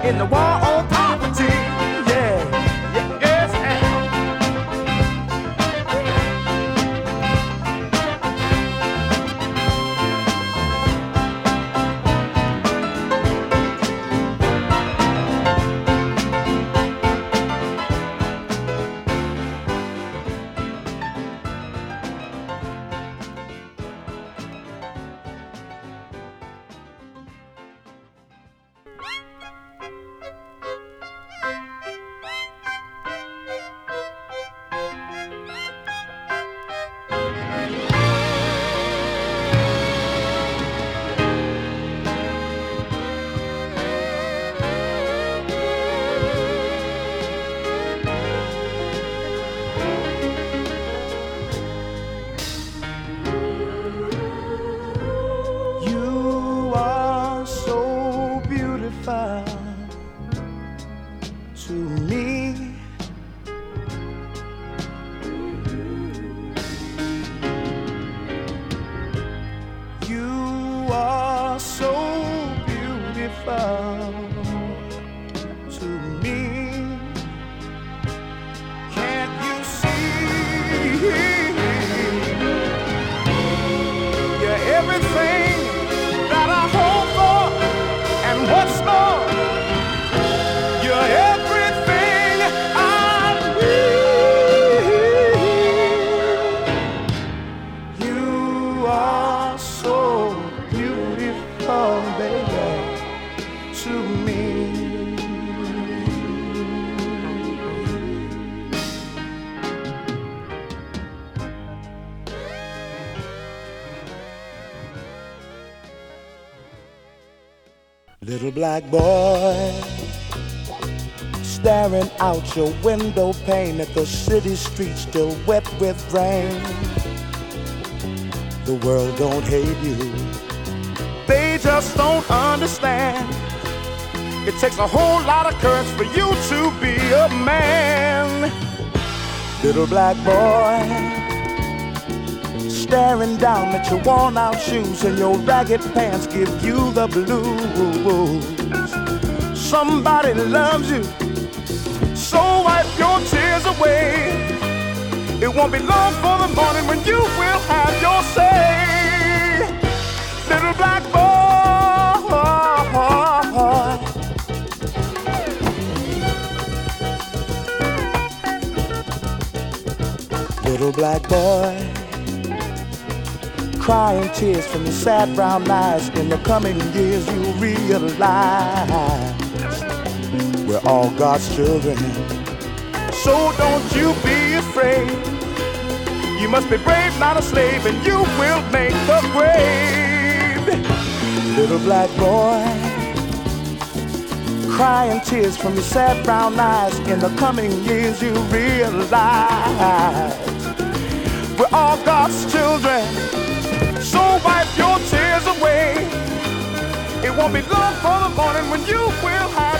in the war on poverty. Yeah, yeah, yes, you are so beautiful to me. You are so beautiful to me. Can't you see? You're everything that I hope for, and what's more, you're everything I need. You are so beautiful, baby, to me. Little black boy, staring out your window pane at the city streets still wet with rain. The world don't hate you, they just don't understand. It takes a whole lot of courage for you to be a man. Little black boy, staring down at your worn out shoes and your ragged pants give you the blues. Somebody loves you, so wipe your tears away. It won't be long for the morning when you will have your say. Little black boy, little black boy, crying tears from your sad brown eyes. In the coming years you realize we're all God's children, so don't you be afraid. You must be brave, not a slave, and you will make the grade. Little black boy, crying tears from your sad brown eyes. In the coming years you realize we're all God's children, so wipe your tears away. It won't be long for the morning when you will have